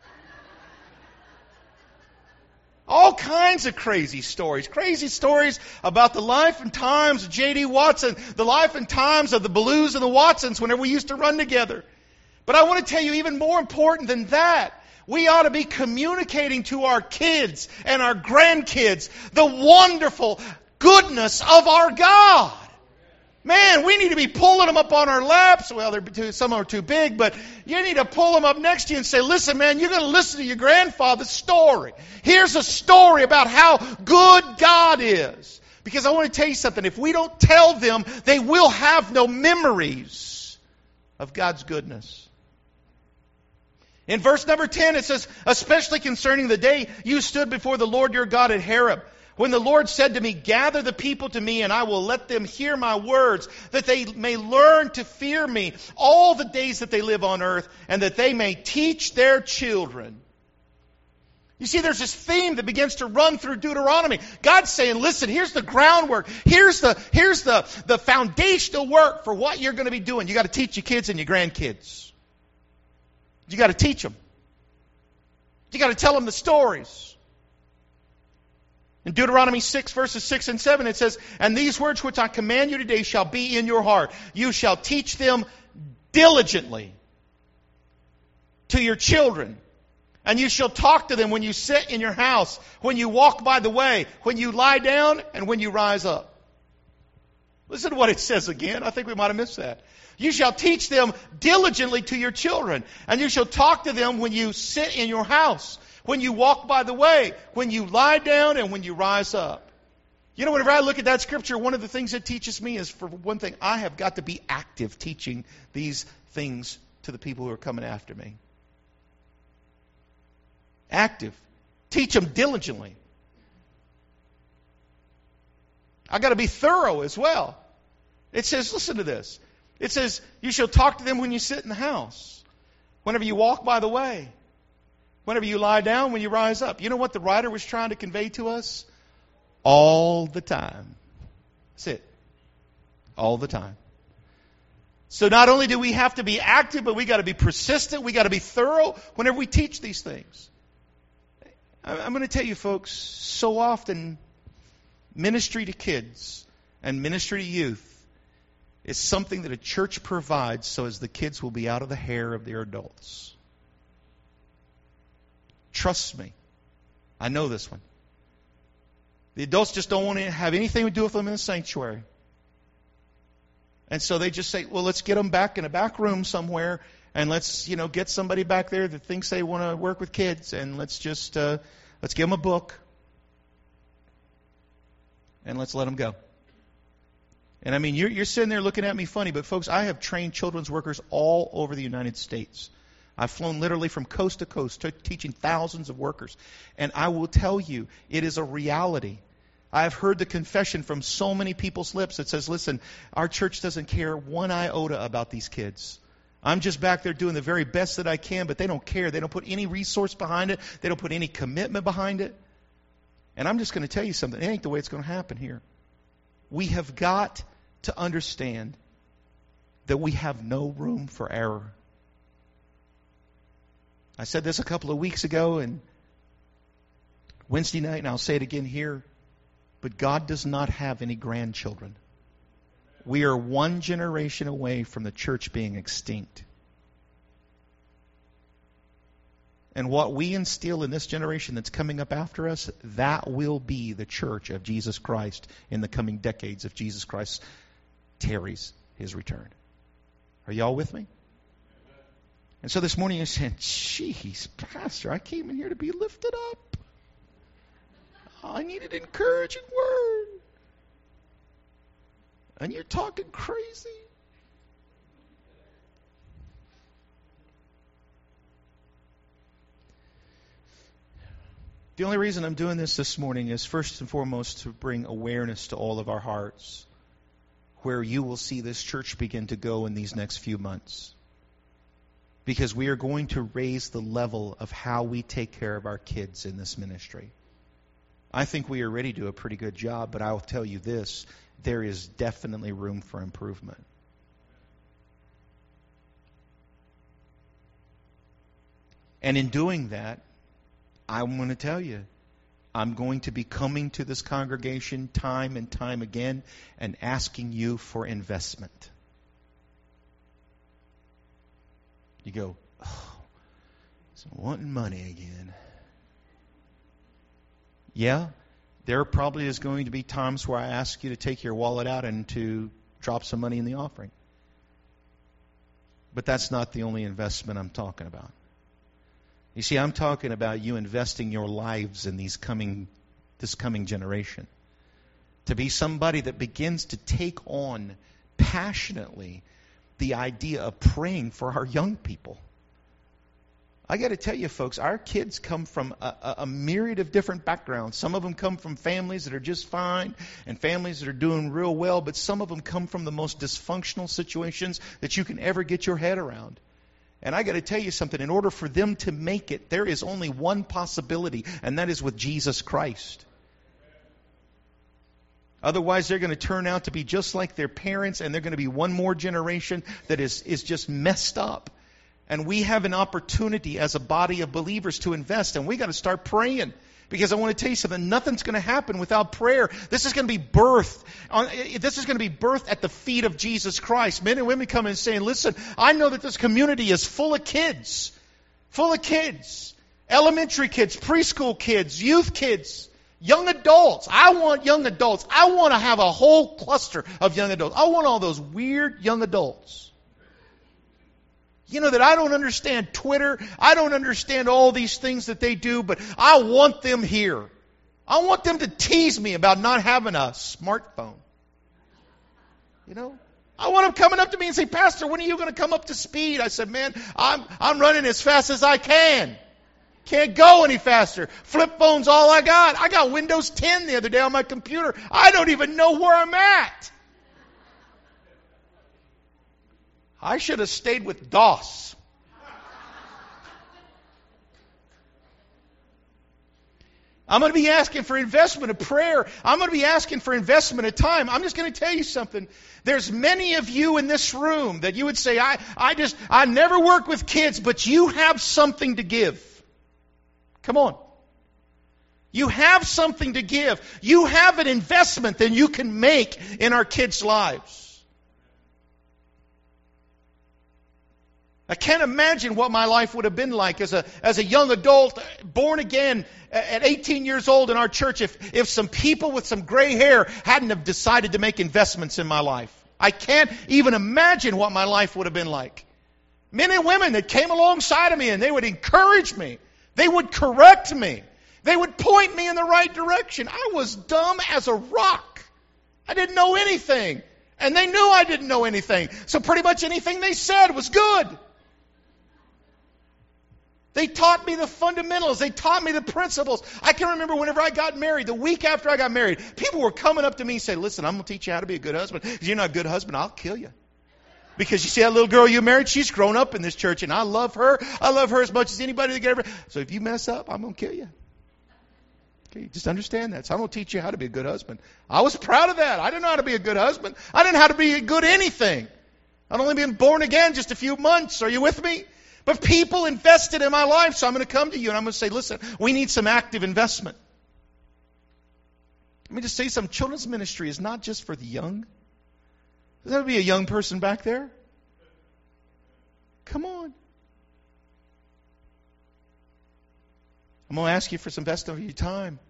All kinds of crazy stories. Crazy stories about the life and times of J D Watson, the life and times of the Blues and the Watsons whenever we used to run together. But I want to tell you, even more important than that, we ought to be communicating to our kids and our grandkids the wonderful goodness of our God. Man, we need to be pulling them up on our laps. Well, they're too, some are too big, but you need to pull them up next to you and say, listen, man, you're going to listen to your grandfather's story. Here's a story about how good God is. Because I want to tell you something. If we don't tell them, they will have no memories of God's goodness. In verse number ten, it says, especially concerning the day you stood before the Lord your God at Horeb, when the Lord said to me, gather the people to me, and I will let them hear my words, that they may learn to fear me all the days that they live on earth, and that they may teach their children. You see, there's this theme that begins to run through Deuteronomy. God's saying, listen, here's the groundwork. Here's the, here's the, the foundational work for what you're going to be doing. You got to teach your kids and your grandkids. You got to teach them. You got to tell them the stories. In Deuteronomy six, verses six and seven, it says, and these words which I command you today shall be in your heart. You shall teach them diligently to your children. And you shall talk to them when you sit in your house, when you walk by the way, when you lie down, and when you rise up. Listen to what it says again. I think we might have missed that. You shall teach them diligently to your children, and you shall talk to them when you sit in your house, when you walk by the way, when you lie down, and when you rise up. You know, whenever I look at that scripture, one of the things it teaches me is, for one thing, I have got to be active teaching these things to the people who are coming after me. Active. Teach them diligently. I got to be thorough as well. It says, listen to this. It says, you shall talk to them when you sit in the house, whenever you walk by the way, whenever you lie down, when you rise up. You know what the writer was trying to convey to us? All the time. That's it. All the time. So not only do we have to be active, but we got to be persistent. We got to be thorough whenever we teach these things. I'm going to tell you, folks, so often ministry to kids and ministry to youth is something that a church provides so as the kids will be out of the hair of their adults. Trust me. I know this one. The adults just don't want to have anything to do with them in the sanctuary. And so they just say, well, let's get them back in a back room somewhere, and let's, you know, get somebody back there that thinks they want to work with kids, and let's just, uh, let's give them a book, and let's let them go. And I mean, you're, you're sitting there looking at me funny, but folks, I have trained children's workers all over the United States. I've flown literally from coast to coast, t- teaching thousands of workers. And I will tell you, it is a reality. I've heard the confession from so many people's lips that says, listen, our church doesn't care one iota about these kids. I'm just back there doing the very best that I can, but they don't care. They don't put any resource behind it. They don't put any commitment behind it. And I'm just going to tell you something. It ain't the way it's going to happen here. We have got to understand that we have no room for error. I said this a couple of weeks ago and Wednesday night, and I'll say it again here. But God does not have any grandchildren. We are one generation away from the church being extinct. And what we instill in this generation that's coming up after us, that will be the church of Jesus Christ in the coming decades if Jesus Christ tarries his return. Are y'all with me? And so this morning you're saying, geez, Pastor, I came in here to be lifted up. I needed an encouraging word. And you're talking crazy. The only reason I'm doing this this morning is first and foremost to bring awareness to all of our hearts where you will see this church begin to go in these next few months. Because we are going to raise the level of how we take care of our kids in this ministry. I think we already do a pretty good job, but I will tell you this, there is definitely room for improvement. And in doing that, I'm going to tell you, I'm going to be coming to this congregation time and time again and asking you for investment. You go, oh, so wanting money again. Yeah, there probably is going to be times where I ask you to take your wallet out and to drop some money in the offering. But that's not the only investment I'm talking about. You see, I'm talking about you investing your lives in these coming, this coming generation. To be somebody that begins to take on passionately the idea of praying for our young people. I got to tell you, folks, our kids come from a, a, a myriad of different backgrounds. Some of them come from families that are just fine and families that are doing real well, but some of them come from the most dysfunctional situations that you can ever get your head around. And I got to tell you something, in order for them to make it, there is only one possibility, and that is with Jesus Christ. Otherwise, they're going to turn out to be just like their parents, and they're going to be one more generation that is, is just messed up. And we have an opportunity as a body of believers to invest, and we got to start praying. Because I want to tell you something, nothing's going to happen without prayer. This is going to be birthed. This is going to be birthed at the feet of Jesus Christ. Men and women come and saying, listen, I know that this community is full of kids. Full of kids. Elementary kids, preschool kids, youth kids. Young adults. I want young adults. I want to have a whole cluster of young adults. I want all those weird young adults. You know, that I don't understand Twitter. I don't understand all these things that they do, but I want them here. I want them to tease me about not having a smartphone. You know? I want them coming up to me and say, Pastor, when are you going to come up to speed? I said, man, I'm, I'm running as fast as I can. Can't go any faster. Flip phone's all I got. I got Windows ten the other day on my computer. I don't even know where I'm at. I should have stayed with DOS. I'm going to be asking for investment of prayer. I'm going to be asking for investment of time. I'm just going to tell you something. There's many of you in this room that you would say, I, I just, I never work with kids, but you have something to give. Come on. You have something to give. You have an investment that you can make in our kids' lives. I can't imagine what my life would have been like as a as a young adult, born again at eighteen years old in our church if, if some people with some gray hair hadn't have decided to make investments in my life. I can't even imagine what my life would have been like. Men and women that came alongside of me and they would encourage me. They would correct me. They would point me in the right direction. I was dumb as a rock. I didn't know anything. And they knew I didn't know anything. So pretty much anything they said was good. They taught me the fundamentals. They taught me the principles. I can remember whenever I got married, the week after I got married, people were coming up to me and saying, listen, I'm going to teach you how to be a good husband. If you're not a good husband, I'll kill you. Because you see that little girl you married, she's grown up in this church, and I love her. I love her as much as anybody that could ever. So if you mess up, I'm going to kill you. Okay, just understand that. So I'm going to teach you how to be a good husband. I was proud of that. I didn't know how to be a good husband. I didn't know how to be a good anything. I'd only been born again just a few months. Are you with me? But people invested in my life, so I'm going to come to you and I'm going to say, listen, we need some active investment. Let me just say something. Children's ministry is not just for the young. Does there be a young person back there? Come on. I'm going to ask you for some investment of your time.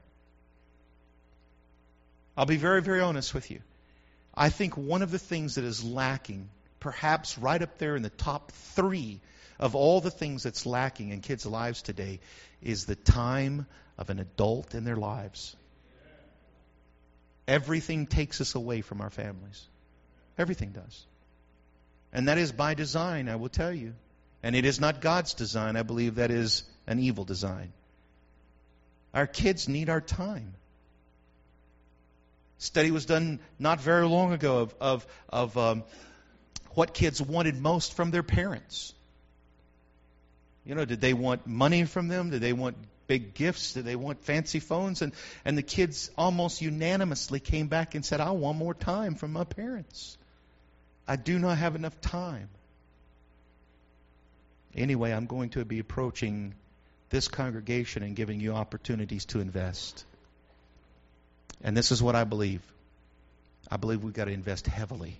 I'll be very, very honest with you. I think one of the things that is lacking, perhaps right up there in the top three of all the things that's lacking in kids' lives today, is the time of an adult in their lives. Everything takes us away from our families. Everything does. And that is by design, I will tell you. And it is not God's design. I believe that is an evil design. Our kids need our time. Study was done not very long ago of, of, of um, what kids wanted most from their parents. You know, did they want money from them? Did they want big gifts? Did they want fancy phones? And, and the kids almost unanimously came back and said, I want more time from my parents. I do not have enough time. Anyway, I'm going to be approaching this congregation and giving you opportunities to invest. And this is what I believe. I believe we've got to invest heavily.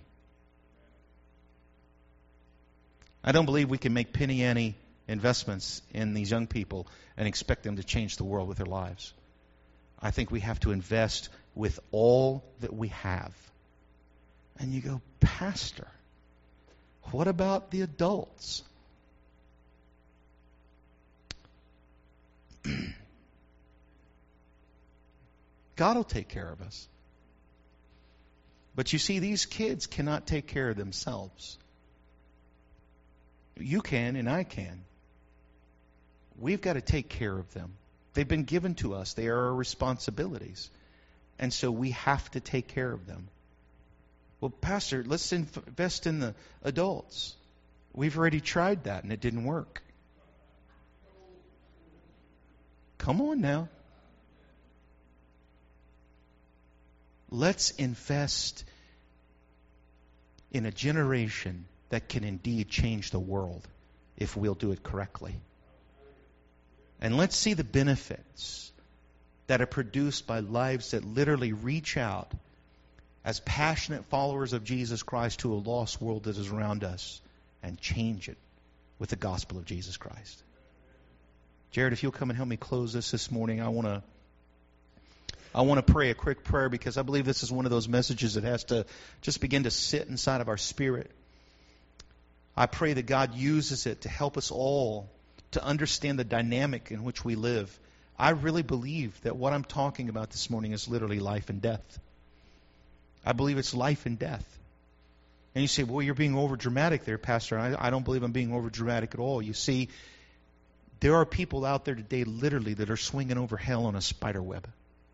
I don't believe we can make penny ante investments in these young people and expect them to change the world with their lives. I think we have to invest with all that we have. And you go, Pastor, what about the adults? God will take care of us. But you see, these kids cannot take care of themselves. You can and I can. We've got to take care of them. They've been given to us. They are our responsibilities. And so we have to take care of them. Well, Pastor, let's invest in the adults. We've already tried that and it didn't work. Come on now. Let's invest in a generation that can indeed change the world if we'll do it correctly. And let's see the benefits that are produced by lives that literally reach out as passionate followers of Jesus Christ to a lost world that is around us and change it with the gospel of Jesus Christ. Jared, if you'll come and help me close this this morning, I want to I want to pray a quick prayer because I believe this is one of those messages that has to just begin to sit inside of our spirit. I pray that God uses it to help us all to understand the dynamic in which we live. I really believe that what I'm talking about this morning is literally life and death. I believe it's life and death. And you say, well, you're being over dramatic there, Pastor. I, I don't believe I'm being over dramatic at all. You see, there are people out there today literally that are swinging over hell on a spider web.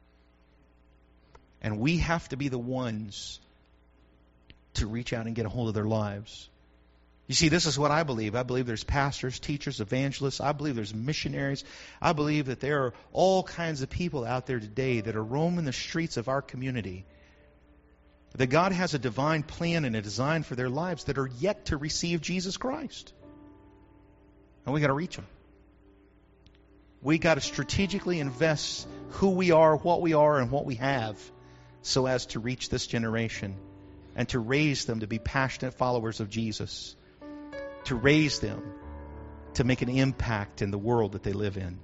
And we have to be the ones to reach out and get a hold of their lives. You see, this is what I believe. I believe there's pastors, teachers, evangelists. I believe there's missionaries. I believe that there are all kinds of people out there today that are roaming the streets of our community. That God has a divine plan and a design for their lives that are yet to receive Jesus Christ. And we got to reach them. We got to strategically invest who we are, what we are, and what we have so as to reach this generation and to raise them to be passionate followers of Jesus, to raise them to make an impact in the world that they live in.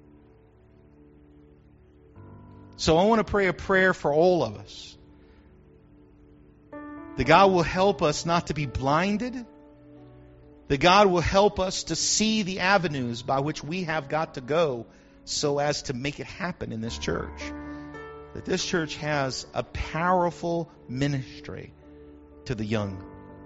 So I want to pray a prayer for all of us. That God will help us not to be blinded. That God will help us to see the avenues by which we have got to go so as to make it happen in this church. That this church has a powerful ministry to the young.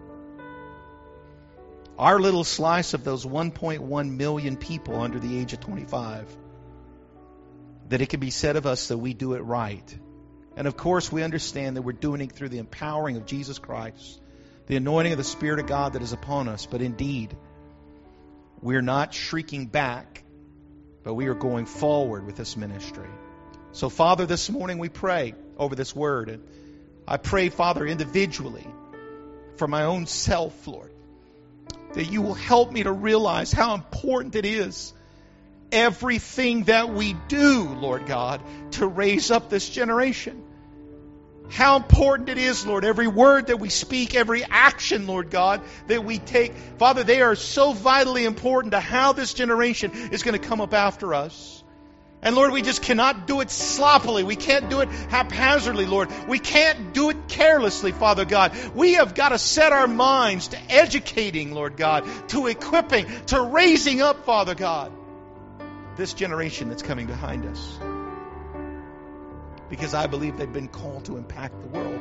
Our little slice of those one point one million people under the age of twenty-five, that it can be said of us that we do it right. And of course we understand that we're doing it through the empowering of Jesus Christ, the anointing of the Spirit of God that is upon us. But indeed, we're not shrieking back, but we are going forward with this ministry. So Father, this morning we pray over this word. And I pray, Father, individually for my own self, Lord, that you will help me to realize how important it is, everything that we do, Lord God, to raise up this generation. How important it is, Lord, every word that we speak, every action, Lord God, that we take. Father, they are so vitally important to how this generation is going to come up after us. And Lord, we just cannot do it sloppily. We can't do it haphazardly, Lord. We can't do it carelessly, Father God. We have got to set our minds to educating, Lord God, to equipping, to raising up, Father God, this generation that's coming behind us. Because I believe they've been called to impact the world.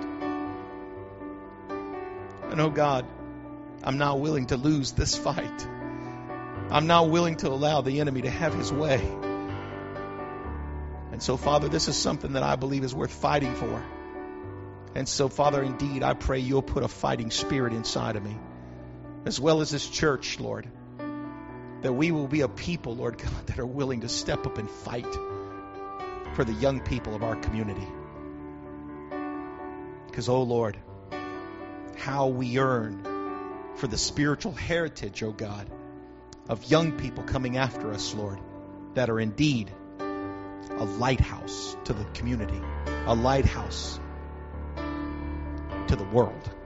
And oh God, I'm not willing to lose this fight. I'm not willing to allow the enemy to have his way. And so, Father, this is something that I believe is worth fighting for. And so, Father, indeed, I pray you'll put a fighting spirit inside of me, as well as this church, Lord, that we will be a people, Lord God, that are willing to step up and fight for the young people of our community. Because, oh Lord, how we yearn for the spiritual heritage, oh God, of young people coming after us, Lord, that are indeed a lighthouse to the community, a lighthouse to the world.